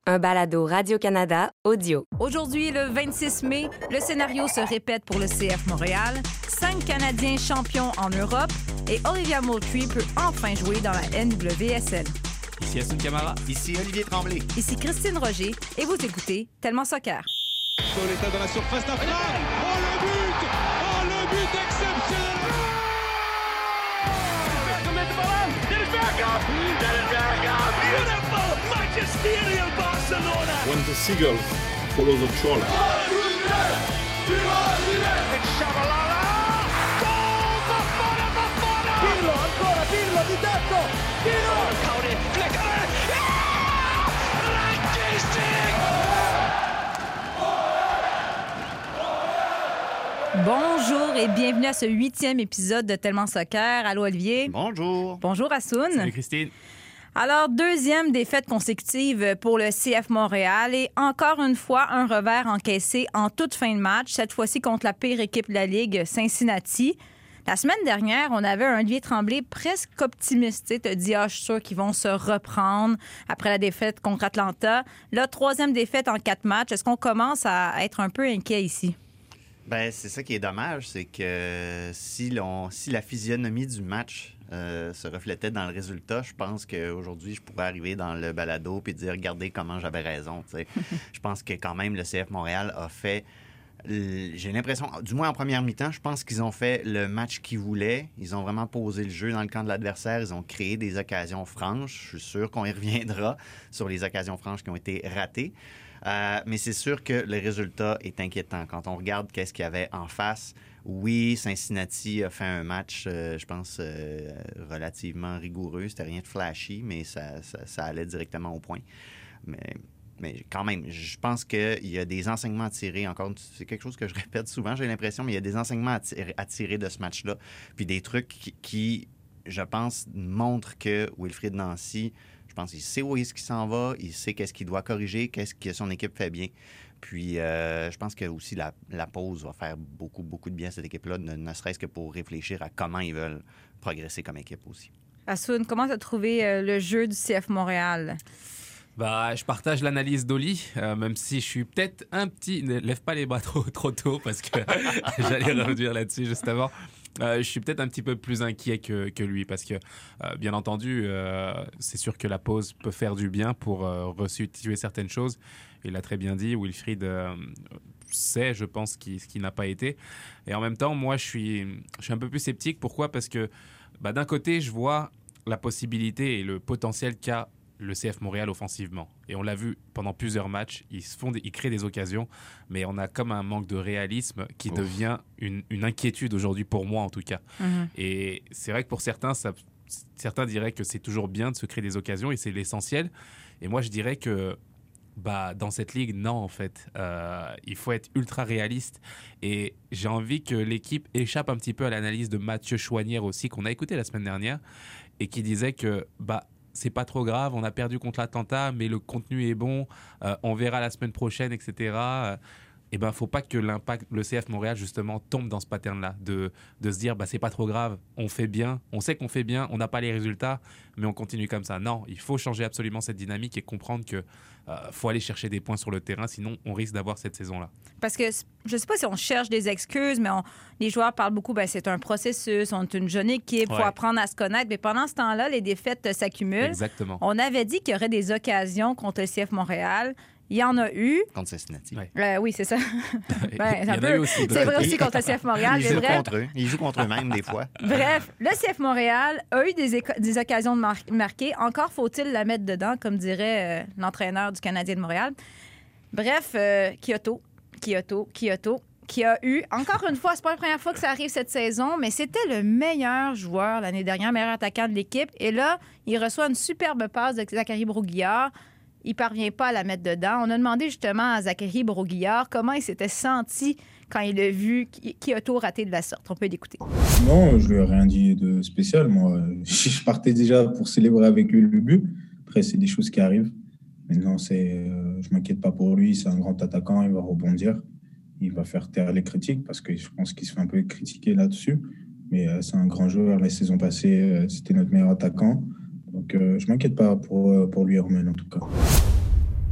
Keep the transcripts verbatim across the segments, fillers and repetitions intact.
Un balado Radio-Canada audio. Aujourd'hui, le vingt-six mai, le scénario se répète pour le C F Montréal. Cinq Canadiens champions en Europe et Olivia Moultrie peut enfin jouer dans la N W S L. Ici Assun Camara. Ici Olivier Tremblay. Ici Christine Roger et vous écoutez Tellement Soccer. Pauletta dans la surface d'affaire. Oh le but! Oh le but exceptionnel! Dennis Bergkamp! Dennis Bergkamp! Beautiful! Magisterial Barcelona! When the seagull follows the trawler. It's Shabalala! Goal! Bafana, Bafana! Pirlo, ancora Pirlo di tetto! Pirlo! Caudy, flick! Ah! Bonjour et bienvenue à ce huitième épisode de Tellement Soccer. Allô Olivier. Bonjour. Bonjour Assun. Salut Christine. Alors, deuxième défaite consécutive pour le C F Montréal et encore une fois, un revers encaissé en toute fin de match, cette fois-ci contre la pire équipe de la Ligue, Cincinnati. La semaine dernière, on avait un Olivier Tremblay presque optimiste. Tu te dis, ah, je suis sûr qu'ils vont se reprendre après la défaite contre Atlanta. Là, troisième défaite en quatre matchs. Est-ce qu'on commence à être un peu inquiet ici? Ben, c'est ça qui est dommage, c'est que si, l'on, si la physionomie du match euh, se reflétait dans le résultat, je pense qu'aujourd'hui, je pourrais arriver dans le balado et dire, regardez comment j'avais raison. Je pense que quand même, le C F Montréal a fait, j'ai l'impression, du moins en première mi-temps, je pense qu'ils ont fait le match qu'ils voulaient. Ils ont vraiment posé le jeu dans le camp de l'adversaire. Ils ont créé des occasions franches. Je suis sûr qu'on y reviendra sur les occasions franches qui ont été ratées. Euh, mais c'est sûr que le résultat est inquiétant. Quand on regarde qu'est-ce qu'il y avait en face, oui, Cincinnati a fait un match, euh, je pense, euh, relativement rigoureux. C'était rien de flashy, mais ça, ça, ça allait directement au point. Mais, mais quand même, je pense qu'il y a des enseignements à tirer. Encore, c'est quelque chose que je répète souvent, j'ai l'impression, mais il y a des enseignements à tirer, à tirer de ce match-là. Puis des trucs qui, qui, je pense, montrent que Wilfried Nancy... Je pense qu'il sait où est-ce qu'il s'en va, il sait qu'est-ce qu'il doit corriger, qu'est-ce que son équipe fait bien. Puis, euh, je pense que aussi la, la pause va faire beaucoup, beaucoup de bien à cette équipe-là, ne, ne serait-ce que pour réfléchir à comment ils veulent progresser comme équipe aussi. Assun, comment tu as trouvé euh, le jeu du C F Montréal? Bah, je partage l'analyse d'Oli, euh, même si je suis peut-être un petit... Ne lève pas les bras trop, trop tôt, parce que j'allais revenir là-dessus juste avant. Euh, je suis peut-être un petit peu plus inquiet que, que lui parce que, euh, bien entendu, euh, c'est sûr que la pause peut faire du bien pour euh, resituer certaines choses. Il l'a très bien dit, Wilfried euh, sait, je pense, ce qui, ce qui n'a pas été. Et en même temps, moi, je suis, je suis un peu plus sceptique. Pourquoi ? Parce que, bah, d'un côté, je vois la possibilité et le potentiel qu'a le C F Montréal offensivement. Et on l'a vu pendant plusieurs matchs, ils, se font des, ils créent des occasions, mais on a comme un manque de réalisme qui Ouf. devient une, une inquiétude aujourd'hui, pour moi en tout cas. Mm-hmm. Et c'est vrai que pour certains, ça, certains diraient que c'est toujours bien de se créer des occasions et c'est l'essentiel. Et moi, je dirais que bah, dans cette ligue, non, en fait. Euh, il faut être ultra réaliste. Et j'ai envie que l'équipe échappe un petit peu à l'analyse de Mathieu Chouanière aussi, qu'on a écouté la semaine dernière, et qui disait que... bah, c'est pas trop grave, on a perdu contre l'Atlanta, mais le contenu est bon, euh, on verra la semaine prochaine, et cetera. Et ben, faut pas que l'impact, le C F Montréal, justement, tombe dans ce pattern-là, de, de se dire, bah, c'est pas trop grave, on fait bien, on sait qu'on fait bien, on n'a pas les résultats, mais on continue comme ça. Non, il faut changer absolument cette dynamique et comprendre que euh, faut aller chercher des points sur le terrain, sinon on risque d'avoir cette saison-là. Parce que je sais pas si on cherche des excuses, mais on, les joueurs parlent beaucoup, ben, c'est un processus, on est une jeune équipe, il faut ouais. apprendre à se connaître. Mais pendant ce temps-là, les défaites s'accumulent. Exactement. On avait dit qu'il y aurait des occasions contre le C F Montréal. Il y en a eu. Contre Cincinnati. Ouais. Euh, oui, c'est ça. ben, il y en a eu aussi. C'est vrai aussi contre le C F Montréal. Ils jouent contre eux. Ils jouent contre eux-mêmes des fois. Bref, le C F Montréal a eu des, éco- des occasions de mar- marquer. Encore faut-il la mettre dedans, comme dirait euh, l'entraîneur du Canadien de Montréal. Bref, euh, Kyoto, Kyoto, Kyoto, qui a eu, encore une fois, c'est pas la première fois que ça arrive cette saison, mais c'était le meilleur joueur l'année dernière, meilleur attaquant de l'équipe. Et là, il reçoit une superbe passe de Zachary Broguillard. Il ne parvient pas à la mettre dedans. On a demandé justement à Zachary Broguillard comment il s'était senti quand il a vu Kyoto rater de la sorte. On peut l'écouter. Non, je lui ai rien dit de spécial. Moi, je partais déjà pour célébrer avec lui le but. Après, c'est des choses qui arrivent. Maintenant, c'est, euh, je ne m'inquiète pas pour lui. C'est un grand attaquant. Il va rebondir. Il va faire taire les critiques parce que je pense qu'il se fait un peu critiquer là-dessus. Mais euh, c'est un grand joueur. La saison passée, euh, c'était notre meilleur attaquant. Donc, euh, je ne m'inquiète pas pour, pour lui, Romain, en tout cas.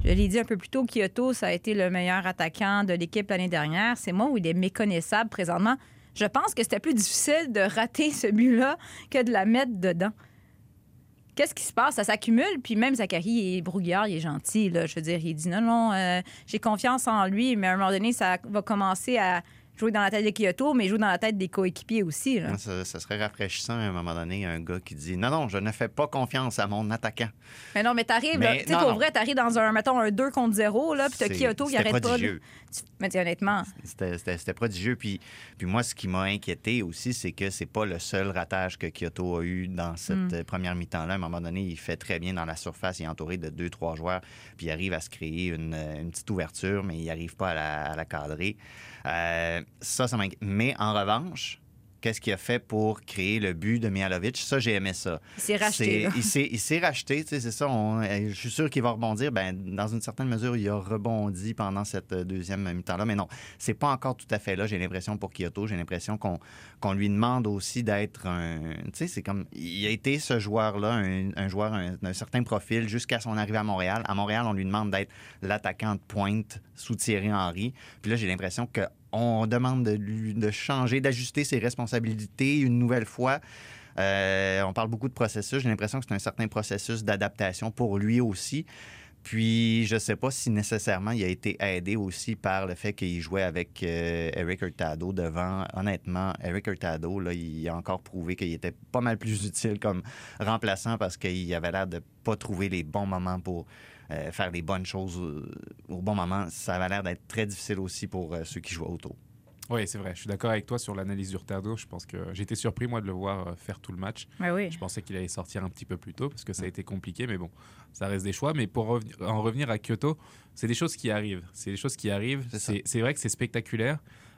Je l'ai dit un peu plus tôt, Kyoto, ça a été le meilleur attaquant de l'équipe l'année dernière. C'est moi où il est méconnaissable présentement. Je pense que c'était plus difficile de rater ce but-là que de la mettre dedans. Qu'est-ce qui se passe? Ça s'accumule, puis même Zachary, il est brouillard, il est gentil. Là. Je veux dire, il dit non, non, euh, j'ai confiance en lui, mais à un moment donné, ça va commencer à jouer dans la tête de Kyoto, mais jouer dans la tête des coéquipiers aussi. Là. Ça, ça serait rafraîchissant à un moment donné, un gars qui dit « Non, non, je ne fais pas confiance à mon attaquant. » Mais non, mais t'arrives, Mais tu sais, non, pour non. vrai, t'arrives dans un, mettons, un deux contre zéro, là, puis t'as C'est- Kyoto qui c'était arrête pas. prodigieux. De... Tu- Mais tu sais, honnêtement, C'était, c'était- c'était prodigieux. Puis, puis moi, ce qui m'a inquiété aussi, c'est que c'est pas le seul ratage que Kyoto a eu dans cette Mm. euh, première mi-temps-là. À un moment donné, il fait très bien dans la surface. Il est entouré de deux, trois joueurs. Puis il arrive à se créer une, euh, une petite ouverture, mais il n'arrive pas à la, à la cadrer. Euh, ça, ça m'inquiète. Mais en revanche, qu'est-ce qu'il a fait pour créer le but de Mihalovic? Ça, j'ai aimé ça. il s'est racheté. C'est- là. il s'est, il s'est racheté, tu sais, c'est ça. on- euh, je suis sûr qu'il va rebondir. Ben, dans une certaine mesure, il a rebondi pendant cette euh, deuxième mi-temps-là. Mais non, c'est pas encore tout à fait là. J'ai l'impression pour Kyoto, j'ai l'impression qu'on, qu'on lui demande aussi d'être un. Tu sais, c'est comme. Il a été ce joueur-là, un, un joueur un- d'un certain profil jusqu'à son arrivée à Montréal. À Montréal, on lui demande d'être l'attaquant de pointe sous Thierry Henry. Puis là, j'ai l'impression que. On demande de, lui, de changer, d'ajuster ses responsabilités une nouvelle fois. Euh, on parle beaucoup de processus. J'ai l'impression que c'est un certain processus d'adaptation pour lui aussi. Puis, je ne sais pas si nécessairement il a été aidé aussi par le fait qu'il jouait avec euh, Eric Hurtado devant. Honnêtement, Eric Hurtado, là, il a encore prouvé qu'il était pas mal plus utile comme remplaçant parce qu'il avait l'air de pas trouver les bons moments pour euh, faire les bonnes choses euh, au bon moment. Ça avait l'air d'être très difficile aussi pour euh, ceux qui jouaient autour. Oui, c'est vrai. Je suis d'accord avec toi sur l'analyse du Hurtado. Je pense que j'étais surpris, moi, de le voir euh, faire tout le match. Ouais, oui. Je pensais qu'il allait sortir un petit peu plus tôt parce que ça a été compliqué, mais bon, ça reste des choix. Mais pour revenir, en revenir à Kyoto, c'est des choses qui arrivent. C'est des choses qui arrivent. C'est ça. C'est, c'est vrai que c'est spectaculaire.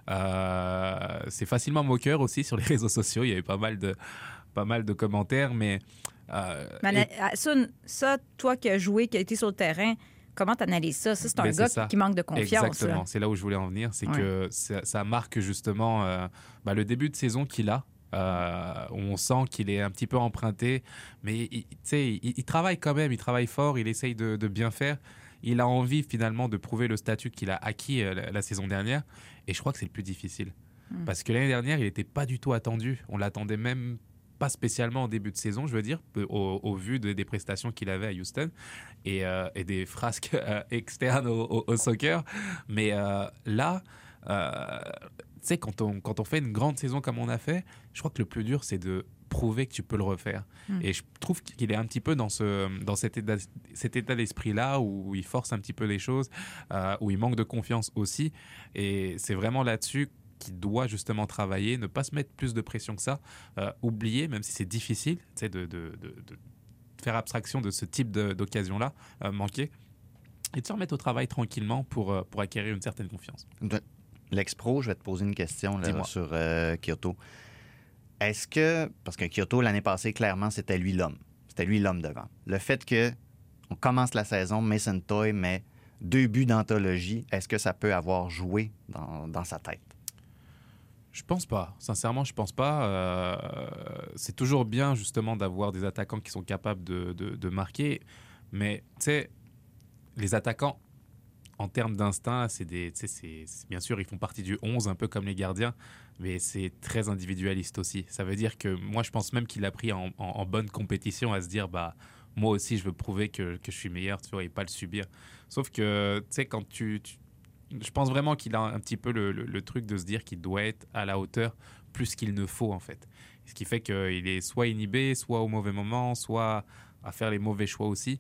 Euh, c'est facilement moqueur aussi sur les réseaux sociaux. Il y avait pas mal de, pas mal de commentaires, mais... euh, Mais et- ana- ça, ça, toi qui as joué, qui as été sur le terrain, comment tu analyses ça? Ça, c'est un Ben, gars c'est ça. qui, qui manque de confiance. Exactement, là. c'est là où je voulais en venir. C'est Ouais. que ça, ça marque justement euh, bah, le début de saison qu'il a. Euh, où on sent qu'il est un petit peu emprunté, mais il, tu sais, il, il travaille quand même, il travaille fort, il essaye de, de bien faire. Il a envie finalement de prouver le statut qu'il a acquis euh, la, la saison dernière, et je crois que c'est le plus difficile. Mm. Parce que l'année dernière, il n'était pas du tout attendu. On l'attendait même pas spécialement au début de saison, je veux dire, au, au vu de- des prestations qu'il avait à Houston et, euh, et des frasques euh, externes au, au- au soccer. Mais euh, là, euh, tu sais, quand on, quand on fait une grande saison comme on a fait, je crois que le plus dur, c'est de prouver que tu peux le refaire. Mm. Et je trouve qu'il est un petit peu dans, ce, dans cet état, cet état d'esprit-là où il force un petit peu les choses, euh, où il manque de confiance aussi. Et c'est vraiment là-dessus qui doit justement travailler, ne pas se mettre plus de pression que ça, euh, oublier, même si c'est difficile, tu sais, de, de, de, de faire abstraction de ce type de- d'occasion-là, euh, manquée, et de se remettre au travail tranquillement pour, euh, pour acquérir une certaine confiance. L'ex-pro, je vais te poser une question là, Dis-moi. sur euh, Kyoto. Est-ce que, parce que Kyoto, l'année passée, clairement, c'était lui l'homme. C'était lui l'homme devant. Le fait que on commence la saison, Mason Toy met deux buts d'anthologie, est-ce que ça peut avoir joué dans, dans sa tête? Je pense pas. Sincèrement, je pense pas. Euh, c'est toujours bien, justement, d'avoir des attaquants qui sont capables de, de, de marquer. Mais, tu sais, les attaquants, en termes d'instinct, c'est des, tu sais, c'est, c'est- bien sûr, ils font partie du onze, un peu comme les gardiens, mais c'est très individualiste aussi. Ça veut dire que moi, je pense même qu'il a pris en, en- en bonne compétition à se dire, bah, moi aussi, je veux prouver que, que je suis meilleur, tu vois, et pas le subir. Sauf que, tu sais, quand tu, tu- je pense vraiment qu'il a un petit peu le, le- le truc de se dire qu'il doit être à la hauteur plus qu'il ne faut, en fait. Ce qui fait qu'il est soit inhibé, soit au mauvais moment, soit à faire les mauvais choix aussi.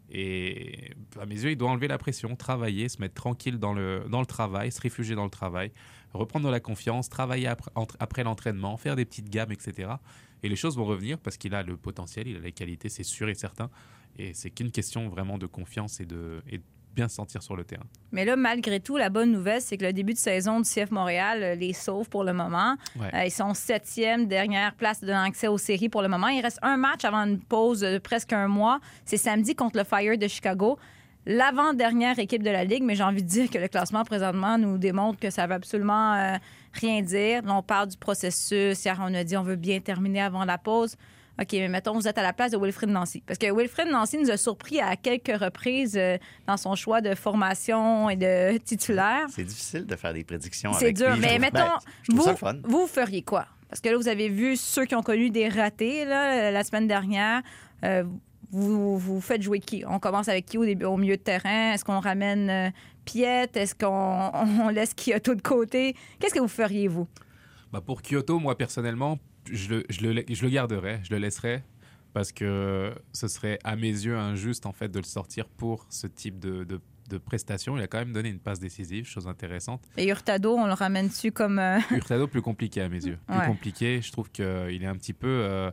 Et à mes yeux, il doit enlever la pression, travailler, se mettre tranquille dans le, dans le travail, se réfugier dans le travail, reprendre de la confiance, travailler après, entre- après l'entraînement, faire des petites gammes, et cetera. Et les choses vont revenir parce qu'il a le potentiel, il a les qualités, c'est sûr et certain. Et c'est qu'une question vraiment de confiance et de, et de bien se sentir sur le terrain. Mais là, malgré tout, la bonne nouvelle, c'est que le début de saison du C F Montréal euh, les sauve pour le moment. Ouais. Euh, ils sont septième, dernière place de l'accès aux séries pour le moment. Il reste un match avant une pause de presque un mois. C'est samedi contre le Fire de Chicago. L'avant-dernière équipe de la Ligue, mais j'ai envie de dire que le classement présentement nous démontre que ça ne veut absolument euh, rien dire. Là, on parle du processus. Hier, on a dit on veut bien terminer avant la pause. OK, mais mettons, vous êtes à la place de Wilfried Nancy. Parce que Wilfried Nancy nous a surpris à quelques reprises euh, dans son choix de formation et de titulaire. C'est difficile de faire des prédictions C'est avec dur, lui. mais Je trouve- mettons, ben, je trouve vous, ça le fun. vous feriez quoi? Parce que là, vous avez vu ceux qui ont connu des ratés là, la semaine dernière. Euh, vous, vous faites jouer qui? On commence avec qui au, début, au milieu de terrain? Est-ce qu'on ramène euh, Piet? Est-ce qu'on on laisse Kyoto de côté? Qu'est-ce que vous feriez, vous? Bah pour Kyoto, moi personnellement, je le, je, le, je le garderais, je le laisserais, parce que ce serait à mes yeux injuste en fait de le sortir pour ce type de, de, de prestation. Il a quand même donné une passe décisive, chose intéressante. Et Hurtado, on le ramène dessus comme... Euh... Hurtado, plus compliqué à mes yeux. Plus Ouais. compliqué, je trouve qu'il est un petit peu euh, euh,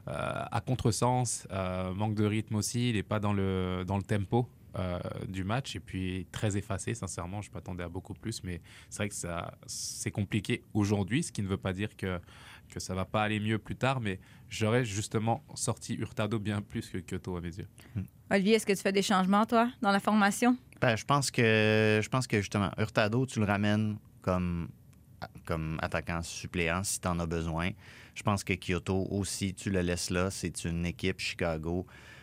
à contresens, euh, manque de rythme aussi, il n'est pas dans le, dans le tempo. Euh, du match et puis très effacé, sincèrement je m'attendais à beaucoup plus, mais c'est vrai que ça, c'est compliqué aujourd'hui, ce qui ne veut pas dire que, que ça va pas aller mieux plus tard, mais j'aurais justement sorti Hurtado bien plus que Kyoto à mes yeux. Olivier, est-ce que tu fais des changements, toi, dans la formation? Ben, je pense que je pense que justement, Hurtado, tu le ramènes comme, comme attaquant suppléant si tu en as besoin. Je pense que Kyoto aussi, tu le laisses là. C'est une équipe Chicago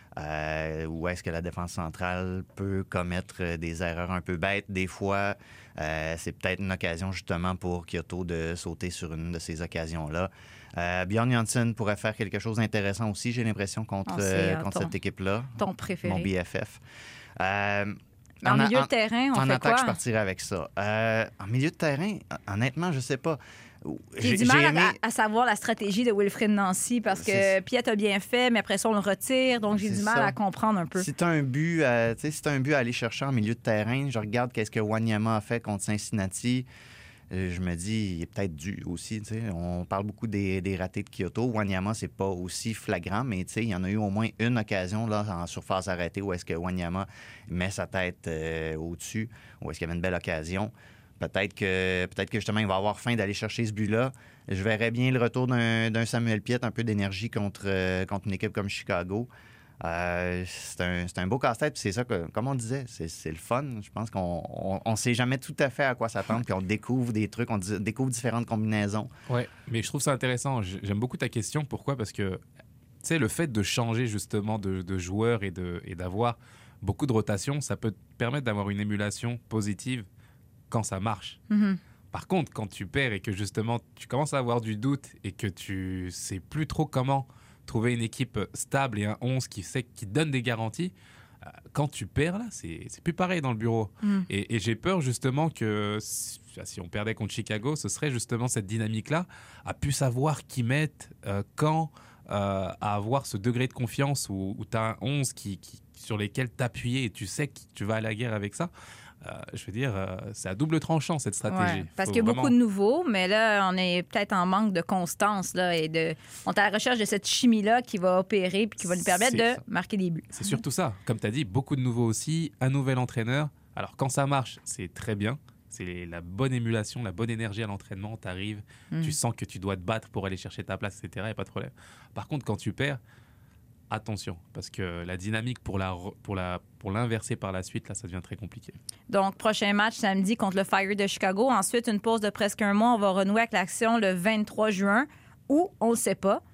euh, où est-ce que la défense centrale peut commettre des erreurs un peu bêtes. Des fois, euh, c'est peut-être une occasion justement pour Kyoto de sauter sur une de ces occasions-là. Euh, Bjorn Janssen pourrait faire quelque chose d'intéressant aussi, j'ai l'impression, contre, Oh, c'est, euh, contre ton- cette équipe-là. Ton préféré. Mon B F F. Euh, En, en- milieu en- de terrain, on en fait attaque, quoi? je partirais avec ça. Euh, en milieu de terrain, honnêtement, je sais pas. J'ai du mal aimé... à, à savoir la stratégie de Wilfried Nancy parce que C'est- Piet a bien fait, mais après ça, on le retire. Donc, j'ai C'est du mal ça. à comprendre un peu. Si tu as un but, à, tu sais, si t'as un but à aller chercher en milieu de terrain, je regarde qu'est-ce que Wanyama a fait contre Cincinnati. euh, Je me dis, il est peut-être dû aussi. tu sais. On parle beaucoup des, des ratés de Kyoto. Wanyama, c'est pas aussi flagrant, mais tu sais, il y en a eu au moins une occasion là, en surface arrêtée où est-ce que Wanyama met sa tête euh, au-dessus, où est-ce qu'il y avait une belle occasion. Peut-être que, peut-être que justement, il va avoir faim d'aller chercher ce but-là. Je verrais bien le retour d'un, d'un Samuel Piet, un peu d'énergie contre, euh, contre une équipe comme Chicago. Euh, c'est, un, c'est un beau casse-tête, puis c'est ça que, comme on disait, c'est, c'est le fun. Je pense qu'on ne sait jamais tout à fait à quoi s'attendre, puis on découvre des trucs, on dit- découvre différentes combinaisons. Ouais, mais je trouve ça intéressant. J- J'aime beaucoup ta question. Pourquoi? Parce que, tu sais, le fait de changer justement de, de joueurs et, de, et d'avoir beaucoup de rotation, ça peut te permettre d'avoir une émulation positive quand ça marche. Mhm. Par contre, quand tu perds et que justement tu commences à avoir du doute et que tu sais plus trop comment trouver une équipe stable et un onze qui sait qui donne des garanties, euh, quand tu perds là, c'est, c'est plus pareil dans le bureau. Mm. Et, et j'ai peur justement que si, si on perdait contre Chicago, ce serait justement cette dynamique-là, à plus savoir qui mettre, euh, quand, euh, à avoir ce degré de confiance où, où tu as un onze qui, qui, sur lesquels t'appuyer et tu sais que tu vas à la guerre avec ça. Euh, je veux dire, euh, c'est à double tranchant cette stratégie. Ouais, parce Faut qu'il y a vraiment- beaucoup de nouveaux, mais là, on est peut-être en manque de constance. Là, et de... On est à la recherche de cette chimie-là qui va opérer et qui va nous permettre C'est de ça. marquer des buts. C'est surtout ça. Comme tu as dit, beaucoup de nouveaux aussi, un nouvel entraîneur. Alors quand ça marche, c'est très bien. C'est la bonne émulation, la bonne énergie à l'entraînement. Tu arrives, Mm. tu sens que tu dois te battre pour aller chercher ta place, et cetera. Il n'y a pas de problème. Par contre, quand tu perds, attention, parce que la dynamique pour, la, re- pour, la, pour l'inverser par la suite, là, ça devient très compliqué. Donc, prochain match samedi contre le Fire de Chicago. Ensuite, une pause de presque un mois. On va renouer avec l'action le vingt-trois juin, ou on ne le sait pas.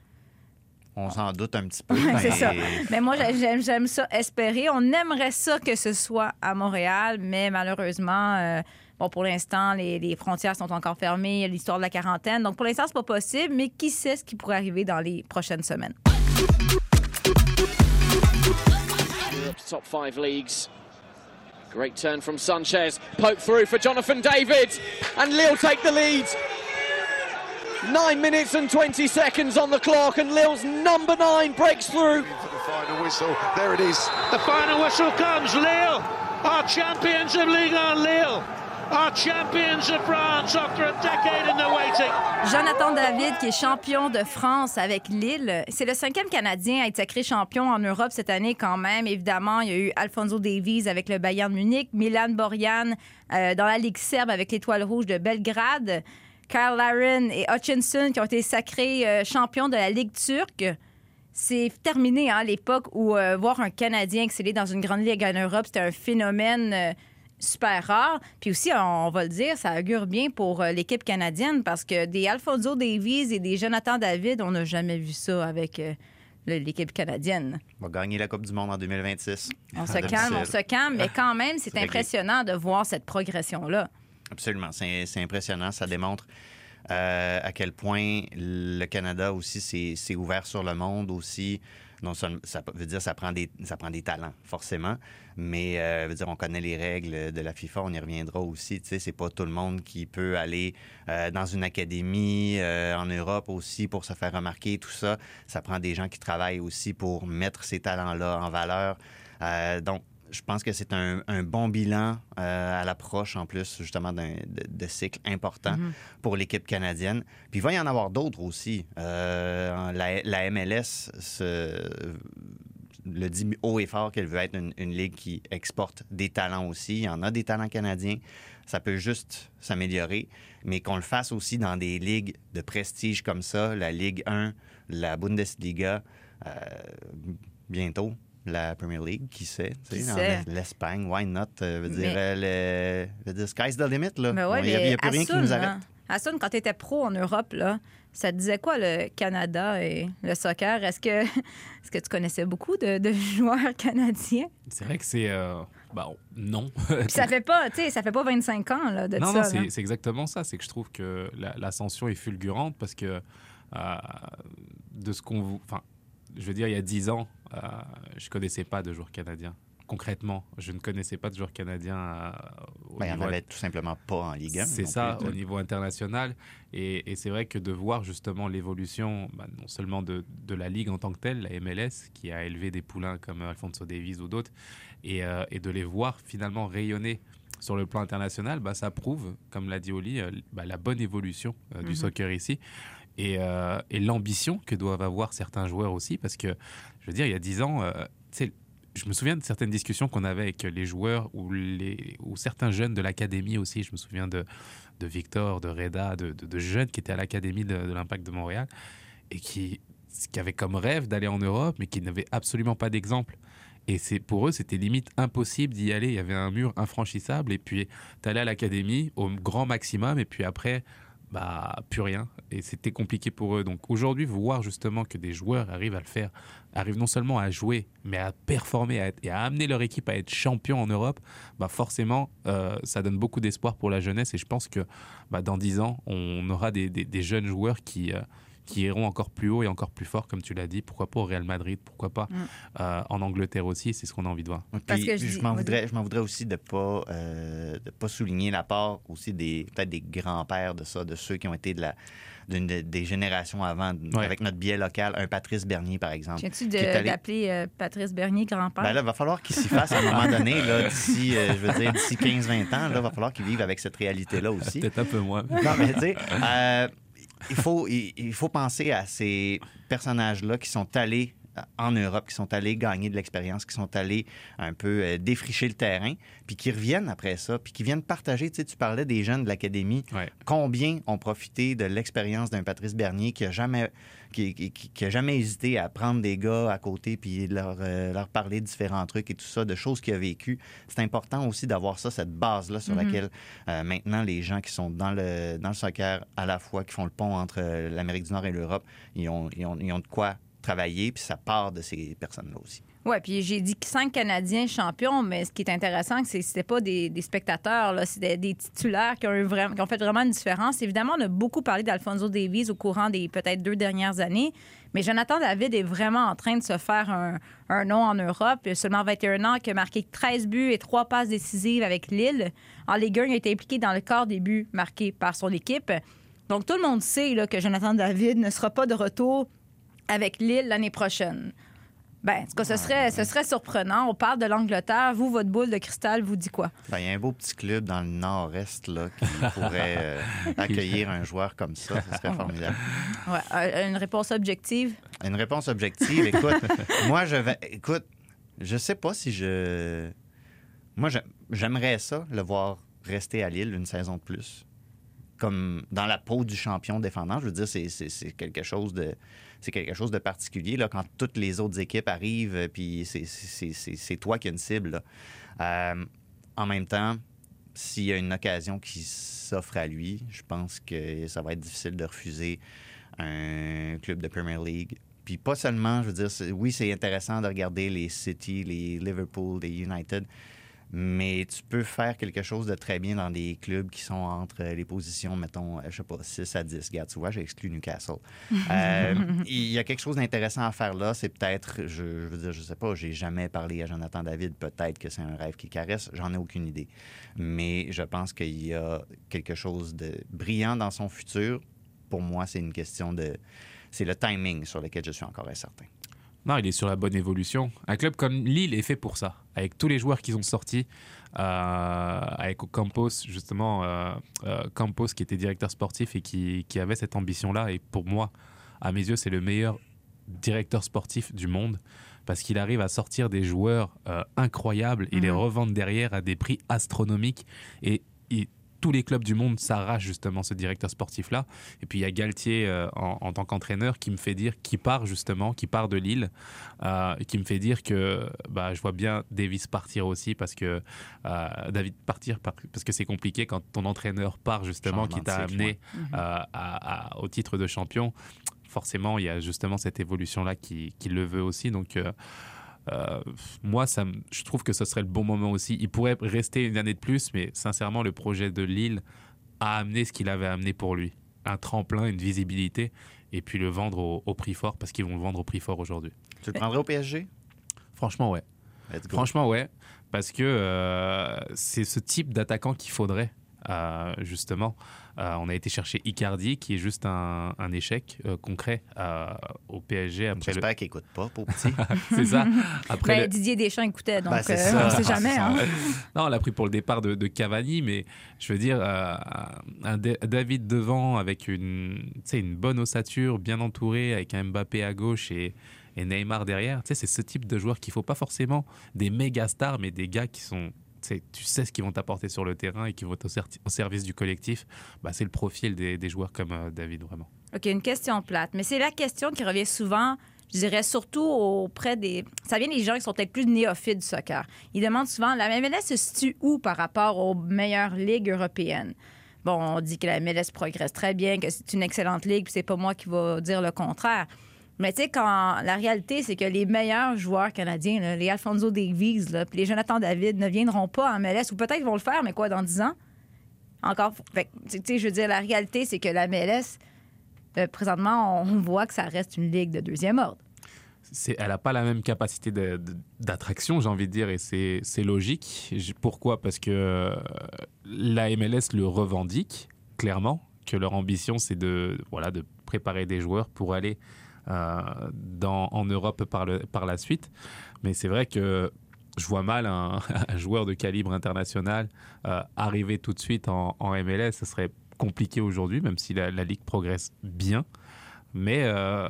On s'en doute un petit peu. Ouais, c'est mais- ça. Mais moi, j'ai- j'aime, j'aime ça espérer. On aimerait ça que ce soit à Montréal, mais malheureusement, euh, bon, pour l'instant, les, les frontières sont encore fermées. Il y a l'histoire de la quarantaine. Donc, pour l'instant, c'est pas possible, mais qui sait ce qui pourrait arriver dans les prochaines semaines. Europe's top five leagues. Great turn from Sanchez. Poke through for Jonathan David. And Lille take the lead. Nine minutes and twenty seconds on the clock, and Lille's number nine breaks through. The final whistle. There it is. The final whistle comes. Lille, our champions of Ligue one. Lille, our champions of France after a decade in the waiting. Jonathan David, qui est champion de France avec Lille. C'est le cinquième Canadien à être sacré champion en Europe cette année quand même. Évidemment, il y a eu Alphonso Davies avec le Bayern Munich, Milan Borjan euh, dans la Ligue serbe avec l'Étoile Rouge de Belgrade, Kyle Larin et Hutchinson qui ont été sacrés euh, champions de la Ligue turque. C'est terminé hein, à l'époque où euh, voir un Canadien exceller dans une grande ligue en Europe, c'était un phénomène euh, super rare. Puis aussi, on va le dire, ça augure bien pour euh, l'équipe canadienne parce que des Alphonso Davies et des Jonathan David, on n'a jamais vu ça avec euh, l'équipe canadienne. On va gagner la Coupe du Monde en deux mille vingt-six. On se calme, on se calme, mais quand même, c'est, c'est impressionnant de voir cette progression-là. Absolument, c'est, c'est impressionnant. Ça démontre euh, à quel point le Canada aussi s'est, s'est ouvert sur le monde aussi. Non, ça, ça veut dire ça prend des ça prend des talents forcément, mais euh, veut dire on connaît les règles de la FIFA, on y reviendra aussi. Tu sais, c'est pas tout le monde qui peut aller euh, dans une académie euh, en Europe aussi pour se faire remarquer. Tout ça, ça prend des gens qui travaillent aussi pour mettre ces talents-là en valeur. Euh, donc je pense que c'est un, un bon bilan euh, à l'approche, en plus, justement, d'un de, de cycle important mm-hmm. pour l'équipe canadienne. Puis il va y en avoir d'autres aussi. Euh, la, la M L S se, le dit haut et fort qu'elle veut être une, une ligue qui exporte des talents aussi. Il y en a des talents canadiens. Ça peut juste s'améliorer, mais qu'on le fasse aussi dans des ligues de prestige comme ça, la Ligue un, la Bundesliga, euh, bientôt. La Premier League, qui sait, qui sait? L'Espagne, why not? Euh, veut dire, mais... euh, le, veut dire, sky's the limit, là. Mais ouais, il n'y a, a plus rien qui nous arrête. Hein? Hassoun, quand tu étais pro en Europe, là, ça te disait quoi, le Canada et le soccer? Est-ce que, est-ce que tu connaissais beaucoup de, de joueurs canadiens? C'est vrai que c'est... Euh... Bah, non. ça fait pas, tu sais, ça fait pas vingt-cinq ans, là, de non, ça. Non, c'est, c'est exactement ça. C'est que je trouve que la, l'ascension est fulgurante parce que euh, de ce qu'on vous... Enfin, je veux dire, il y a dix ans, euh, je ne connaissais pas de joueurs canadiens. Concrètement, je ne connaissais pas de joueurs canadiens. Euh, ben, il n'y en avait tout simplement pas en Ligue un. C'est ça, plus. Au niveau international. Et, et c'est vrai que de voir justement l'évolution, bah, non seulement de, de la Ligue en tant que telle, la M L S, qui a élevé des poulains comme Alphonso Davies ou d'autres, et, euh, et de les voir finalement rayonner sur le plan international, bah, ça prouve, comme l'a dit Oli, euh, bah, la bonne évolution euh, du mm-hmm. soccer ici. Et, euh, et l'ambition que doivent avoir certains joueurs aussi, parce que, je veux dire, il y a dix ans, euh, je me souviens de certaines discussions qu'on avait avec les joueurs ou, les, ou certains jeunes de l'académie aussi. Je me souviens de, de Victor, de Reda, de, de, de jeunes qui étaient à l'académie de, de l'Impact de Montréal et qui, qui avaient comme rêve d'aller en Europe, mais qui n'avaient absolument pas d'exemple. Et c'est, pour eux, c'était limite impossible d'y aller. Il y avait un mur infranchissable et puis tu allais à l'académie au grand maximum et puis après... bah, plus rien. Et c'était compliqué pour eux. Donc aujourd'hui, voir justement que des joueurs arrivent à le faire, arrivent non seulement à jouer, mais à performer à être, et à amener leur équipe à être champion en Europe, bah forcément, euh, ça donne beaucoup d'espoir pour la jeunesse. Et je pense que bah, dans dix ans, on aura des, des, des jeunes joueurs qui... Euh, qui iront encore plus haut et encore plus fort, comme tu l'as dit. Pourquoi pas au Real Madrid, pourquoi pas mm. euh, en Angleterre aussi, c'est ce qu'on a envie de voir. Puis, Parce que je, je, m'en voudrais, je m'en voudrais aussi de ne pas, euh, de pas souligner la part aussi des, peut-être des grands-pères de ça, de ceux qui ont été de la, d'une, de, des générations avant, ouais. avec notre biais local, un Patrice Bernier, par exemple. Viens-tu de, allé... d'appeler euh, Patrice Bernier grand-père? Ben là, il va falloir qu'il s'y fasse à un moment donné, là, d'ici, euh, je veux dire, d'ici quinze vingt ans, il va falloir qu'il vive avec cette réalité-là aussi. Peut-être un peu moins. Non, mais tu sais... Euh, Il faut, il, il faut penser à ces personnages-là qui sont allés en Europe, qui sont allés gagner de l'expérience, qui sont allés un peu euh, défricher le terrain, puis qui reviennent après ça, puis qui viennent partager. Tu sais, tu parlais des jeunes de l'académie. Ouais. Combien ont profité de l'expérience d'un Patrice Bernier qui a jamais, qui, qui, qui a jamais hésité à prendre des gars à côté puis leur, euh, leur parler de différents trucs et tout ça, de choses qu'il a vécues. C'est important aussi d'avoir ça, cette base-là sur mm-hmm. laquelle euh, maintenant les gens qui sont dans le, dans le soccer à la fois, qui font le pont entre euh, l'Amérique du Nord et l'Europe, ils ont, ils ont, ils ont de quoi travailler, puis ça part de ces personnes-là aussi. Oui, puis j'ai dit que cinq Canadiens champions, mais ce qui est intéressant, c'est que c'était pas des, des spectateurs, là, c'était des titulaires qui ont, eu vraiment, qui ont fait vraiment une différence. Évidemment, on a beaucoup parlé d'Alphonso Davies au courant des peut-être deux dernières années, mais Jonathan David est vraiment en train de se faire un, un nom en Europe. Il a seulement vingt et un ans, qui a marqué treize buts et trois passes décisives avec Lille. En Ligue un, il a été impliqué dans le quart des buts marqués par son équipe. Donc, tout le monde sait là, que Jonathan David ne sera pas de retour avec Lille l'année prochaine. Ben, en tout cas, ce serait, ce serait surprenant. On parle de l'Angleterre. Vous, votre boule de cristal vous dit quoi? Ben, il y a un beau petit club dans le nord-est là, qui pourrait euh, accueillir un joueur comme ça. Ce serait formidable. Ouais, une réponse objective? Une réponse objective. Écoute, moi, je vais... Écoute, je sais pas si je... Moi, je... j'aimerais ça, le voir rester à Lille une saison de plus. Comme dans la peau du champion défendant. Je veux dire, c'est, c'est, c'est quelque chose de... C'est quelque chose de particulier là, quand toutes les autres équipes arrivent, puis c'est, c'est, c'est, c'est toi qui as une cible. Euh, en même temps, s'il y a une occasion qui s'offre à lui, je pense que ça va être difficile de refuser un club de Premier League Puis pas seulement, je veux dire, c'est, oui, c'est intéressant de regarder les City, les Liverpool, les United, mais tu peux faire quelque chose de très bien dans des clubs qui sont entre les positions, mettons, je sais pas, six à dix. Regarde, tu vois, j'ai exclu Newcastle. euh, il y a quelque chose d'intéressant à faire là. C'est peut-être, je, je veux dire, je sais pas, j'ai jamais parlé à Jonathan David. Peut-être que c'est un rêve qui caresse. J'en ai aucune idée. Mais je pense qu'il y a quelque chose de brillant dans son futur. Pour moi, c'est une question de... C'est le timing sur lequel je suis encore incertain. Non, il est sur la bonne évolution. Un club comme Lille est fait pour ça. Avec tous les joueurs qu'ils ont sortis, euh, avec Campos, justement, euh, euh, Campos qui était directeur sportif et qui, qui avait cette ambition-là. Et pour moi, à mes yeux, c'est le meilleur directeur sportif du monde parce qu'il arrive à sortir des joueurs euh, incroyables et mmh. les revendre derrière à des prix astronomiques. Et il tous les clubs du monde s'arrachent justement ce directeur sportif-là. Et puis il y a Galtier euh, en, en tant qu'entraîneur qui me fait dire, qui part justement, qui part de Lille, euh, qui me fait dire que bah, je vois bien Davis partir aussi parce que euh, David partir parce que c'est compliqué quand ton entraîneur part justement, Changement qui t'a amené ouais. euh, à, à, au titre de champion. Forcément, il y a justement cette évolution-là qui, qui le veut aussi. Donc euh, Euh, moi, ça, je trouve que ce serait le bon moment aussi. Il pourrait rester une année de plus, mais sincèrement, le projet de Lille a amené ce qu'il avait amené pour lui. Un tremplin, une visibilité, et puis le vendre au, au prix fort, parce qu'ils vont le vendre au prix fort aujourd'hui. Tu le prendrais au P S G? Franchement, ouais. Franchement, ouais. Parce que euh, c'est ce type d'attaquant qu'il faudrait, euh, justement. Euh, on a été chercher Icardi, qui est juste un, un échec euh, concret euh, au P S G. Après J'espère le... qu'il n'écoute pas, pour petit. C'est ça. Après ben, le... Didier Deschamps écoutait, donc ben, euh, on ne sait jamais. Hein. Non, on l'a pris pour le départ de, de Cavani, mais je veux dire, euh, un D- David devant avec une, une bonne ossature, bien entouré, avec un Mbappé à gauche et, et Neymar derrière. C'est ce type de joueur qu'il ne faut pas forcément des méga stars, mais des gars qui sont... tu sais ce qu'ils vont t'apporter sur le terrain et qui vont être au, ser- au service du collectif. Bah, c'est le profil des, des joueurs comme euh, David, vraiment. OK, une question plate. Mais c'est la question qui revient souvent, je dirais surtout auprès des... Ça vient des gens qui sont peut-être plus néophytes du soccer. Ils demandent souvent, la M L S se situe où par rapport aux meilleures ligues européennes? Bon, on dit que la M L S progresse très bien, que c'est une excellente ligue, puis c'est pas moi qui va dire le contraire. Mais tu sais, quand la réalité, c'est que les meilleurs joueurs canadiens, là, les Alphonso Davies, là, puis les Jonathan David ne viendront pas en M L S, ou peut-être ils vont le faire, mais quoi, dans dix ans? Encore, tu sais, je veux dire, la réalité, c'est que la M L S, euh, présentement, on voit que ça reste une ligue de deuxième ordre. C'est, elle n'a pas la même capacité de, de, d'attraction, j'ai envie de dire, et c'est, c'est logique. Pourquoi? Parce que euh, la M L S le revendique, clairement, que leur ambition, c'est de, voilà, de préparer des joueurs pour aller Euh, dans, en Europe par, le, par la suite. Mais c'est vrai que je vois mal un, un joueur de calibre international euh, arriver tout de suite en, en M L S. Ce serait compliqué aujourd'hui, même si la, la Ligue progresse bien. Mais euh,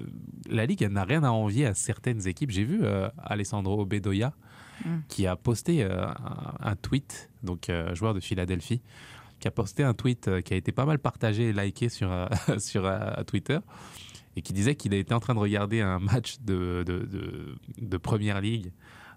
la Ligue, elle n'a rien à envier à certaines équipes. J'ai vu euh, Alessandro Bedoya mm. qui a posté euh, un, un tweet, donc euh, joueur de Philadelphie, qui a posté un tweet euh, qui a été pas mal partagé et liké sur, euh, sur euh, Twitter, et qui disait qu'il était en train de regarder un match de, de, de, de Première Ligue,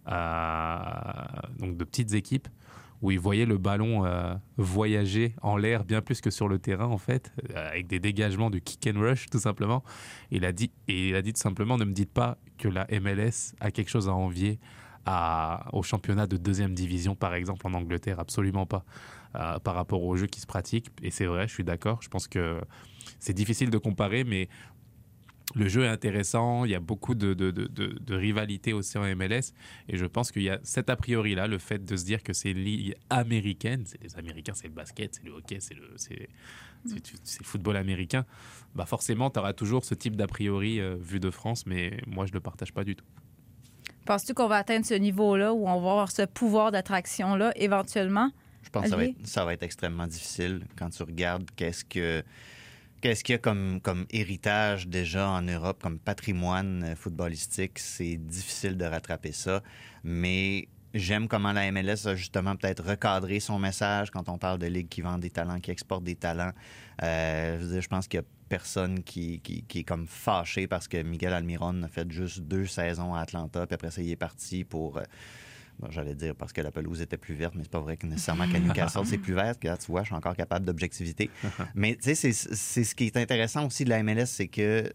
euh, donc de petites équipes, où il voyait le ballon euh, voyager en l'air bien plus que sur le terrain, en fait, euh, avec des dégagements de kick and rush, tout simplement. Et il a dit, et il a dit tout simplement, ne me dites pas que la M L S a quelque chose à envier à, au championnat de deuxième division, par exemple, en Angleterre. Absolument pas, euh, par rapport aux jeux qui se pratiquent. Et c'est vrai, je suis d'accord. Je pense que c'est difficile de comparer, mais le jeu est intéressant, il y a beaucoup de, de, de, de, de rivalité aussi en M L S, et je pense qu'il y a cet a priori-là, le fait de se dire que c'est une ligue américaine, c'est les Américains, c'est le basket, c'est le hockey, c'est le, c'est, c'est, c'est le football américain, bah forcément, tu auras toujours ce type d'a priori euh, vu de France, mais moi, je ne le partage pas du tout. Penses-tu qu'on va atteindre ce niveau-là, où on va avoir ce pouvoir d'attraction-là, éventuellement? Je pense que ça va, être, ça va être extrêmement difficile quand tu regardes qu'est-ce que... Qu'est-ce qu'il y a comme, comme héritage déjà en Europe, comme patrimoine footballistique? C'est difficile de rattraper ça, mais j'aime comment la M L S a justement peut-être recadré son message quand on parle de ligue qui vend des talents, qui exporte des talents. Euh, je veux dire, je pense qu'il y a personne qui, qui, qui est comme fâché parce que Miguel Almiron a fait juste deux saisons à Atlanta, puis après ça, il est parti pour... Euh, Bon, j'allais dire parce que la pelouse était plus verte, mais c'est pas vrai que nécessairement qu'à Newcastle, c'est plus vert. Là, tu vois, je suis encore capable d'objectivité. Mais tu sais, c'est, c'est ce qui est intéressant aussi de la M L S, c'est que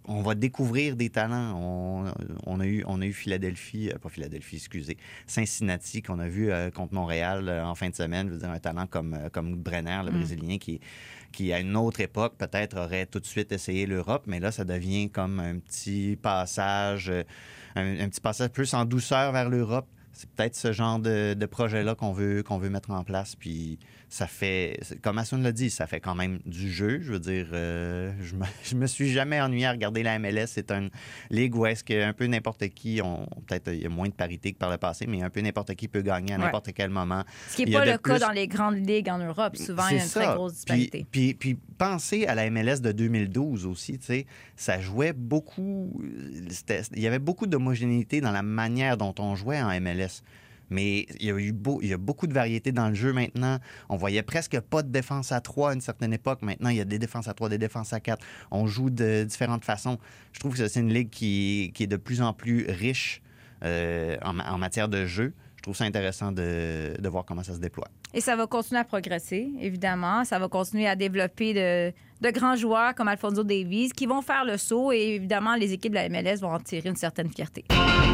on va découvrir des talents. On, on, a, eu, on a eu Philadelphie, euh, pas Philadelphie, excusez, Cincinnati, qu'on a vu euh, contre Montréal euh, en fin de semaine. Je veux dire, un talent comme, euh, comme Brenner, le mm. Brésilien, qui, qui, à une autre époque, peut-être aurait tout de suite essayé l'Europe, mais là, ça devient comme un petit passage, euh, un, un petit passage plus en douceur vers l'Europe. C'est peut-être ce genre de, de projet-là qu'on veut, qu'on veut mettre en place. Puis ça fait, comme Hassoun l'a dit, ça fait quand même du jeu. Je veux dire, euh, je, me, je me suis jamais ennuyé à regarder la M L S. C'est une ligue où est-ce qu'un peu n'importe qui, on, peut-être il y a moins de parité que par le passé, mais un peu n'importe qui peut gagner à ouais. n'importe quel moment. Ce qui n'est pas le plus... cas dans les grandes ligues en Europe. Souvent, c'est il y a une ça. très grosse disparité. Puis, puis, puis pensez à la M L S de deux mille douze aussi. Tu sais, ça jouait beaucoup... Il y avait beaucoup d'homogénéité dans la manière dont on jouait en M L S. Mais il y a eu beau, il y a beaucoup de variété dans le jeu maintenant. On voyait presque pas de défense à trois à une certaine époque. Maintenant, il y a des défenses à trois, des défenses à quatre. On joue de différentes façons. Je trouve que c'est une ligue qui, qui est de plus en plus riche euh, en, en matière de jeu. Je trouve ça intéressant de, de voir comment ça se déploie. Et ça va continuer à progresser, évidemment. Ça va continuer à développer de, de grands joueurs comme Alphonso Davies qui vont faire le saut et évidemment, les équipes de la M L S vont en tirer une certaine fierté.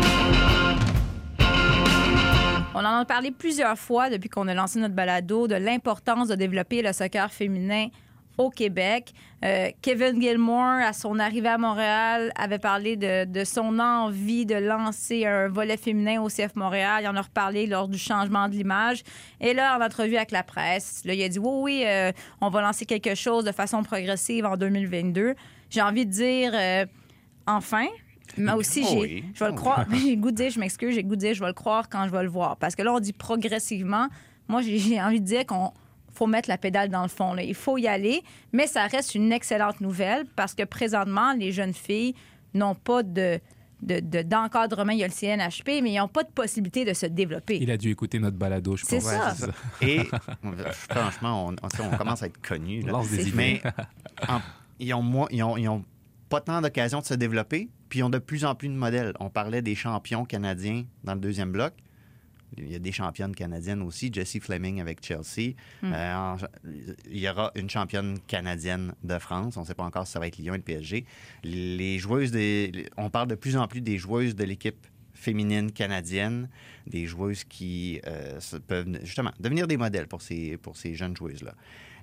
On en a parlé plusieurs fois depuis qu'on a lancé notre balado de l'importance de développer le soccer féminin au Québec. Euh, Kevin Gilmour, à son arrivée à Montréal, avait parlé de, de son envie de lancer un volet féminin au C F Montréal. Il en a reparlé lors du changement de l'image. Et là, en entrevue avec la presse, là, il a dit « Oui, oui, euh, on va lancer quelque chose de façon progressive en deux mille vingt-deux. » J'ai envie de dire euh, « Enfin ». Mais aussi, j'ai, oh oui. je vais le croire. J'ai le goût de dire, je m'excuse, j'ai le goût de dire, je vais le croire quand je vais le voir. Parce que là, on dit progressivement. Moi, j'ai, j'ai envie de dire qu'on faut mettre la pédale dans le fond. Là. Il faut y aller. Mais ça reste une excellente nouvelle parce que présentement, les jeunes filles n'ont pas de, de, de, d'encadrement. Il y a le C N H P, mais ils n'ont pas de possibilité de se développer. Il a dû écouter notre balado, je pense. C'est ça. Ouais, c'est ça. Et franchement, on, on commence à être connus. Là. Mais en, ils ont moins... Ils ont, ils ont pas tant d'occasions de se développer, puis ils ont de plus en plus de modèles. On parlait des champions canadiens dans le deuxième bloc. Il y a des championnes canadiennes aussi. Jessie Fleming avec Chelsea. Mm. Euh, en, il y aura une championne canadienne de France. On ne sait pas encore si ça va être Lyon et le P S G. Les joueuses des, on parle de plus en plus des joueuses de l'équipe féminine canadienne, des joueuses qui euh, peuvent justement devenir des modèles pour ces, pour ces jeunes joueuses-là.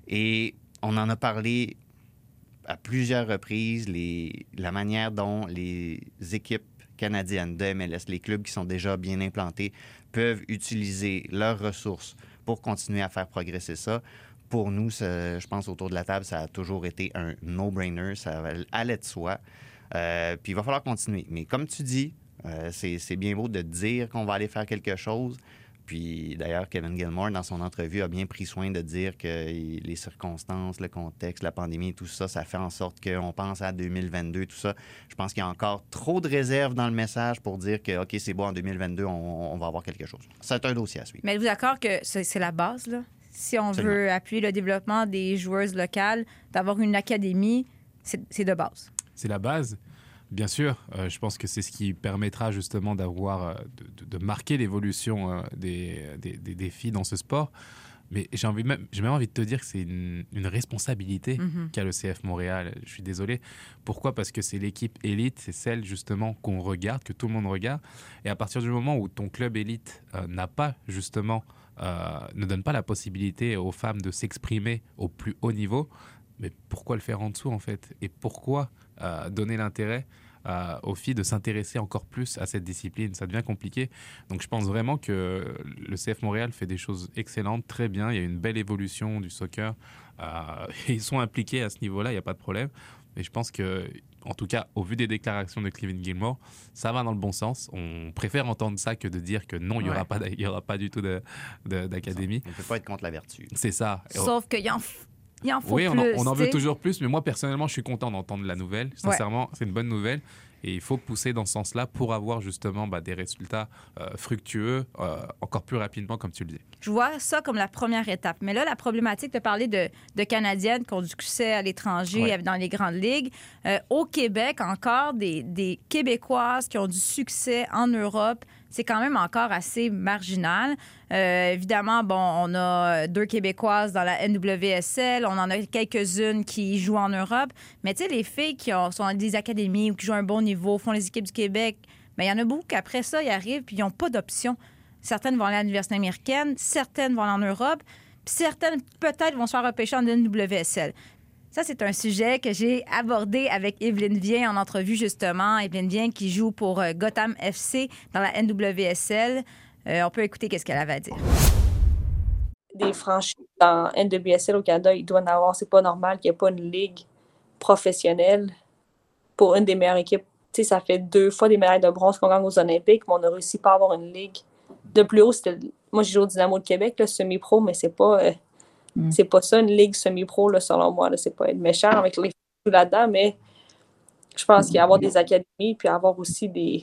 Et on en a parlé à plusieurs reprises, les, la manière dont les équipes canadiennes de M L S, les clubs qui sont déjà bien implantés, peuvent utiliser leurs ressources pour continuer à faire progresser ça. Pour nous, ça, je pense, autour de la table, ça a toujours été un no-brainer. Ça allait de soi. Euh, puis il va falloir continuer. Mais comme tu dis, euh, c'est, c'est bien beau de dire qu'on va aller faire quelque chose. Puis d'ailleurs, Kevin Gilmour, dans son entrevue, a bien pris soin de dire que les circonstances, le contexte, la pandémie, tout ça, ça fait en sorte qu'on pense à deux mille vingt-deux, tout ça. Je pense qu'il y a encore trop de réserves dans le message pour dire que, OK, c'est bon, en deux mille vingt-deux, on, on va avoir quelque chose. C'est un dossier à suivre. Mais êtes-vous d'accord que c'est, c'est la base, là? Si on Absolument. veut appuyer le développement des joueuses locales, d'avoir une académie, c'est, c'est de base. C'est la base. Bien sûr, euh, je pense que c'est ce qui permettra justement d'avoir, euh, de, de, de marquer l'évolution euh, des, des, des, des filles dans ce sport. Mais j'ai, envie même, j'ai même envie de te dire que c'est une, une responsabilité mm-hmm. qu'a le C F Montréal. Je suis désolé. Pourquoi ? Parce que c'est l'équipe élite, c'est celle justement qu'on regarde, que tout le monde regarde. Et à partir du moment où ton club élite euh, n'a pas justement, euh, ne donne pas la possibilité aux femmes de s'exprimer au plus haut niveau, mais pourquoi le faire en dessous en fait ? Et pourquoi euh, donner l'intérêt euh, aux filles de s'intéresser encore plus à cette discipline ? Ça devient compliqué. Donc je pense vraiment que le C F Montréal fait des choses excellentes, très bien. Il y a une belle évolution du soccer. Euh, ils sont impliqués à ce niveau-là, il n'y a pas de problème. Mais je pense que, en tout cas, au vu des déclarations de Kevin Gilmour, ça va dans le bon sens. On préfère entendre ça que de dire que non, il n'y aura, ouais. aura pas du tout de, de, d'académie. On ne peut pas être contre la vertu. C'est ça. Sauf qu'il y en Il en faut oui, plus, on en, on en veut t'sais. toujours plus, mais moi, personnellement, je suis content d'entendre la nouvelle. Sincèrement, ouais. c'est une bonne nouvelle. Et il faut pousser dans ce sens-là pour avoir justement bah, des résultats euh, fructueux euh, encore plus rapidement, comme tu le dis. Je vois ça comme la première étape. Mais là, la problématique de parler de, de Canadiennes qui ont du succès à l'étranger, ouais. dans les grandes ligues. Euh, au Québec, encore, des, des Québécoises qui ont du succès en Europe, c'est quand même encore assez marginal. Euh, évidemment, bon, on a deux Québécoises dans la N W S L, on en a quelques-unes qui jouent en Europe, mais tu sais, les filles qui ont, sont dans des académies ou qui jouent à un bon niveau, font les équipes du Québec, mais il y en a beaucoup qu'après ça, ils arrivent puis ils n'ont pas d'option. Certaines vont aller à l'université américaine, certaines vont aller en Europe, puis certaines, peut-être, vont se faire repêcher en N W S L. Ça, c'est un sujet que j'ai abordé avec Evelyne Vien en entrevue, justement. Evelyne Vien qui joue pour euh, Gotham F C dans la N W S L. Euh, on peut écouter qu'est-ce qu'elle avait à dire. Des franchises dans N W S L au Canada, il doit en avoir. C'est pas normal qu'il n'y ait pas une ligue professionnelle pour une des meilleures équipes. Tu sais, ça fait deux fois des médailles de bronze qu'on gagne aux Olympiques, mais on a réussi pas à avoir une ligue. De plus haut, c'était... Moi, j'ai joué au Dynamo de Québec, là, semi-pro, mais c'est pas... Euh... Mm. C'est pas ça, une ligue semi-pro, là, selon moi. Là. C'est pas être méchant avec les filles là-dedans, mais je pense qu'il y a avoir des académies puis avoir aussi des,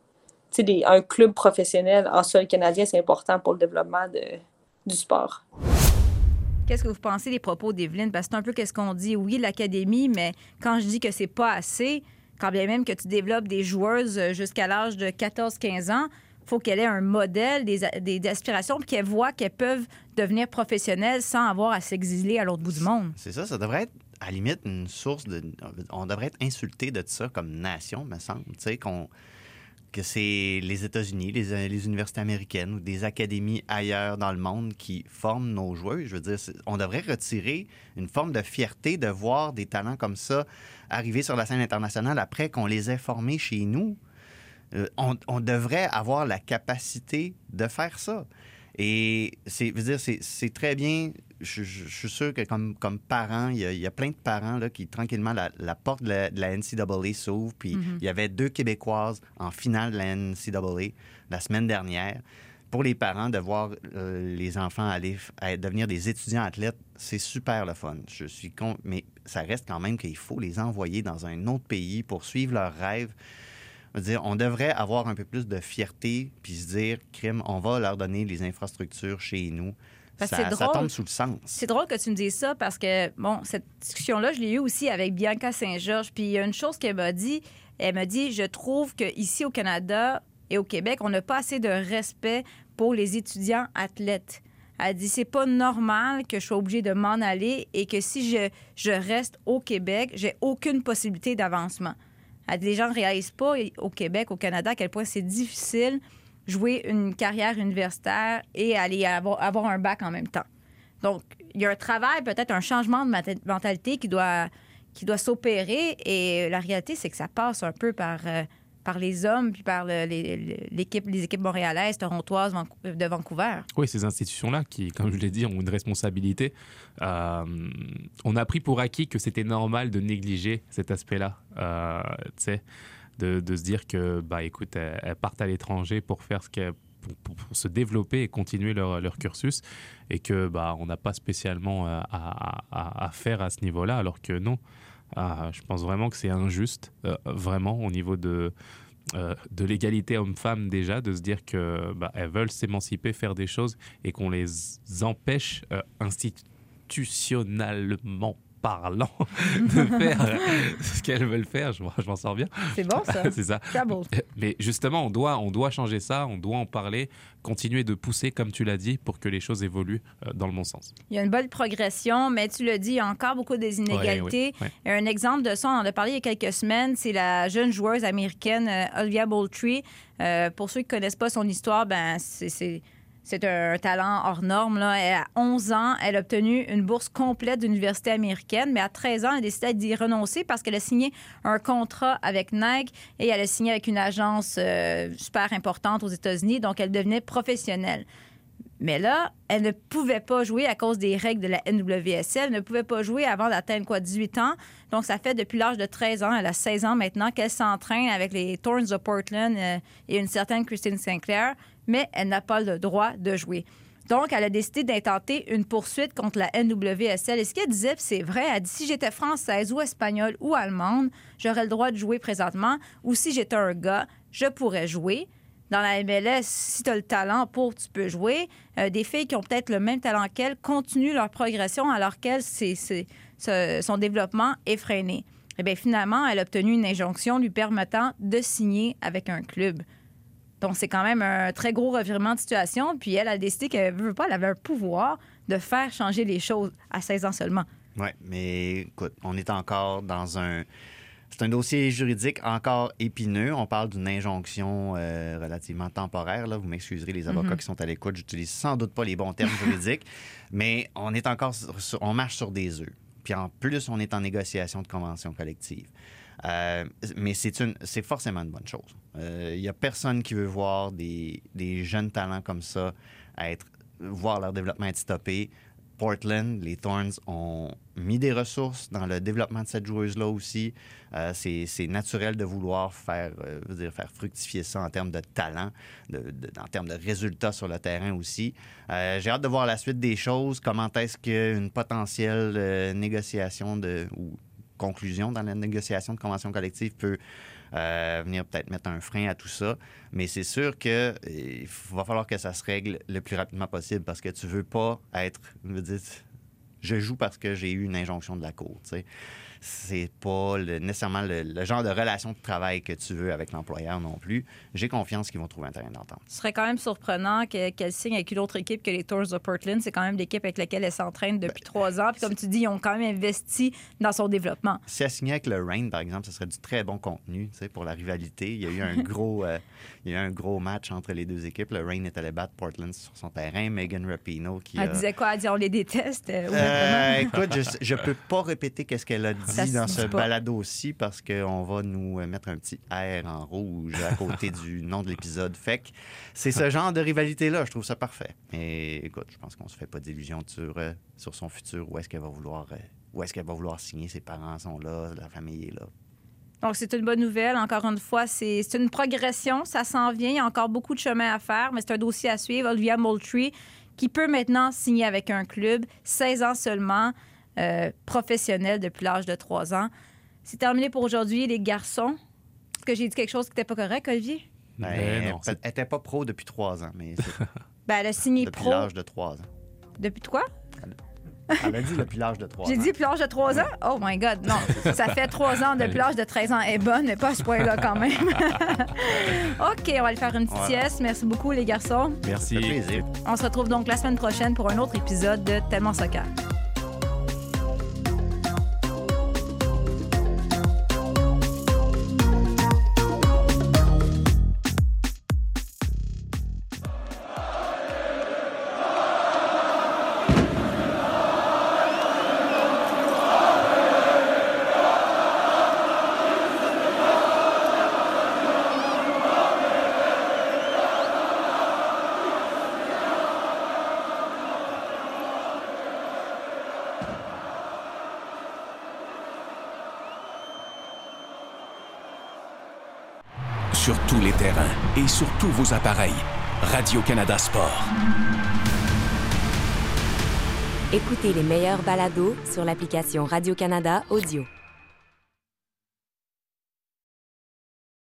des, un club professionnel en sol canadien, c'est important pour le développement de, du sport. Qu'est-ce que vous pensez des propos d'Evelyne? Parce que c'est un peu qu'est-ce qu'on dit. Oui, l'académie, mais quand je dis que c'est pas assez, quand bien même que tu développes des joueuses jusqu'à l'âge de quatorze quinze ans, il faut qu'elle ait un modèle, des, des, des aspirations, puis qu'elle voit qu'elles peuvent devenir professionnelles sans avoir à s'exiler à l'autre bout du monde. C'est ça, ça devrait être, à la limite, une source de... On devrait être insulté de ça comme nation, me semble. Tu sais, qu'on, que c'est les États-Unis, les, les universités américaines ou des académies ailleurs dans le monde qui forment nos joueurs. Je veux dire, on devrait retirer une forme de fierté de voir des talents comme ça arriver sur la scène internationale après qu'on les ait formés chez nous. Euh, on, on devrait avoir la capacité de faire ça. Et c'est, je veux dire, c'est, c'est très bien. Je, je, je suis sûr que comme, comme parent, il y, a, il y a plein de parents là, qui, tranquillement, la, la porte de la, de la N C A A s'ouvre. Puis mm-hmm. il y avait deux Québécoises en finale de la N C A A la semaine dernière. Pour les parents, de voir euh, les enfants aller à devenir des étudiants athlètes, c'est super le fun. Je suis con... Mais ça reste quand même qu'il faut les envoyer dans un autre pays pour suivre leurs rêves. Dire, on devrait avoir un peu plus de fierté puis se dire, crime, on va leur donner les infrastructures chez nous. Ça, c'est drôle. Ça tombe sous le sens. C'est drôle que tu me dises ça parce que, bon, cette discussion-là, je l'ai eue aussi avec Bianca Saint-Georges. Puis il y a une chose qu'elle m'a dit. Elle m'a dit, je trouve qu'ici au Canada et au Québec, on n'a pas assez de respect pour les étudiants athlètes. Elle dit, c'est pas normal que je sois obligée de m'en aller et que si je, je reste au Québec, j'ai aucune possibilité d'avancement. Les gens ne réalisent pas au Québec, au Canada, à quel point c'est difficile jouer une carrière universitaire et aller avoir, avoir un bac en même temps. Donc, il y a un travail, peut-être un changement de mentalité qui doit, qui doit s'opérer. Et la réalité, c'est que ça passe un peu par, euh, par les hommes puis par le, les, l'équipe, les équipes montréalaises, torontoises de Vancouver. Oui, ces institutions-là qui, comme je l'ai dit, ont une responsabilité. Euh, on a pris pour acquis que c'était normal de négliger cet aspect-là. Euh, tu sais, de, de se dire que, bah, écoute, elles, elles partent à l'étranger pour faire ce qu'elles Pour, pour, pour se développer et continuer leur, leur cursus et que bah, on n'a pas spécialement à, à, à faire à ce niveau-là, alors que non. Euh, je pense vraiment que c'est injuste, euh, vraiment, au niveau de, euh, de l'égalité homme-femme déjà, de se dire qu'elles bah, veulent s'émanciper, faire des choses et qu'on les empêche euh, institutionnellement parlant de faire ce qu'elles veulent faire. Je, je m'en sors bien. C'est bon, ça. C'est ça. Trouble. Mais justement, on doit, on doit changer ça, on doit en parler, continuer de pousser, comme tu l'as dit, pour que les choses évoluent dans le bon sens. Il y a une bonne progression, mais tu l'as dit, il y a encore beaucoup des inégalités. Ouais, ouais, ouais. Un exemple de ça, on en a parlé il y a quelques semaines, c'est la jeune joueuse américaine euh, Olivia Moultrie. Euh, pour ceux qui ne connaissent pas son histoire, ben c'est... c'est... C'est un talent hors norme. Là. Elle, à onze ans, elle a obtenu une bourse complète d'université américaine, mais à treize ans, elle a décidé d'y renoncer parce qu'elle a signé un contrat avec Nike et elle a signé avec une agence euh, super importante aux États-Unis, donc elle devenait professionnelle. Mais là, elle ne pouvait pas jouer à cause des règles de la N W S L. Elle ne pouvait pas jouer avant d'atteindre quoi, dix-huit ans. Donc, ça fait depuis l'âge de treize ans, elle a seize ans maintenant, qu'elle s'entraîne avec les Thorns de Portland euh, et une certaine Christine Sinclair, mais elle n'a pas le droit de jouer. Donc, elle a décidé d'intenter une poursuite contre la N W S L. Et ce qu'elle disait, c'est vrai, elle dit, si j'étais française ou espagnole ou allemande, j'aurais le droit de jouer présentement. Ou si j'étais un gars, je pourrais jouer. Dans la M L S, si tu as le talent pour, tu peux jouer. Euh, des filles qui ont peut-être le même talent qu'elle continuent leur progression alors qu'elle, c'est, c'est, c'est, son développement est freiné. Et bien, finalement, elle a obtenu une injonction lui permettant de signer avec un club. Donc, c'est quand même un très gros revirement de situation. Puis elle a décidé qu'elle veut pas, elle avait un pouvoir de faire changer les choses à seize ans seulement. Oui, mais écoute, on est encore dans un... C'est un dossier juridique encore épineux. On parle d'une injonction euh, relativement temporaire. Là. Vous m'excuserez, les avocats mm-hmm. qui sont à l'écoute. J'utilise sans doute pas les bons termes juridiques. Mais on est encore... Sur, on marche sur des œufs. Puis en plus, on est en négociation de convention collective. Euh, mais c'est, une, c'est forcément une bonne chose. Il euh, n'y a personne qui veut voir des, des jeunes talents comme ça être, voir leur développement être stoppé. Portland, les Thorns ont mis des ressources dans le développement de cette joueuse-là aussi. Euh, c'est, c'est naturel de vouloir faire, euh, veux dire, faire fructifier ça en termes de talent, de, de, en termes de résultats sur le terrain aussi. Euh, j'ai hâte de voir la suite des choses. Comment est-ce qu'une potentielle euh, négociation de, ou conclusion dans la négociation de convention collective peut euh, venir peut-être mettre un frein à tout ça. Mais c'est sûr qu'il va falloir que ça se règle le plus rapidement possible parce que tu veux pas être... Je veux dire, je joue parce que j'ai eu une injonction de la cour, tu sais. C'est pas le, nécessairement le, le genre de relation de travail que tu veux avec l'employeur non plus. J'ai confiance qu'ils vont trouver un terrain d'entente. Ce serait quand même surprenant que, qu'elle signe avec une autre équipe que les Thorns de Portland. C'est quand même l'équipe avec laquelle elle s'entraîne depuis ben, trois ans. Puis comme tu dis, ils ont quand même investi dans son développement. Si elle signait avec le Reign, par exemple, ce serait du très bon contenu, tu sais, pour la rivalité. Il y a eu un gros, euh, il y a eu un gros match entre les deux équipes. Le Reign est allé battre Portland sur son terrain. Megan Rapinoe qui Elle a... disait quoi? Elle dit on les déteste. Euh, euh, écoute, je, je peux pas répéter qu'est-ce qu'elle a dit ça dans ce pas. balado aussi parce qu'on va nous mettre un petit R en rouge à côté du nom de l'épisode. Fait que c'est ce genre de rivalité-là, je trouve ça parfait. Et écoute, je pense qu'on se fait pas d'illusions sur, euh, sur son futur, où est-ce qu'elle va vouloir euh, où est-ce qu'elle va vouloir signer, ses parents sont là, la famille est là. Donc, c'est une bonne nouvelle. Encore une fois, c'est, c'est une progression, ça s'en vient, il y a encore beaucoup de chemin à faire, mais c'est un dossier à suivre. Olivia Moultrie, qui peut maintenant signer avec un club, seize ans seulement, euh, professionnel depuis l'âge de trois ans. C'est terminé pour aujourd'hui, les garçons. Est-ce que j'ai dit quelque chose qui n'était pas correct, Olivier? Ben, ben non, elle n'était pas pro depuis trois ans, mais c'est... ben, elle a signé depuis pro. Depuis l'âge de trois ans. Depuis quoi? Elle a dit depuis l'âge de trois ans. J'ai dit depuis l'âge de trois ans? Oh my God, non. Ça fait trois ans depuis l'âge de treize ans. Elle est bonne, mais pas à ce point-là quand même. OK, on va aller faire une petite voilà. sieste. Merci beaucoup, les garçons. Merci. Ça fait plaisir. On se retrouve donc la semaine prochaine pour un autre épisode de Tellement Soccer. Sur tous les terrains et sur tous vos appareils. Radio-Canada Sport. Écoutez les meilleurs balados sur l'application Radio-Canada Audio.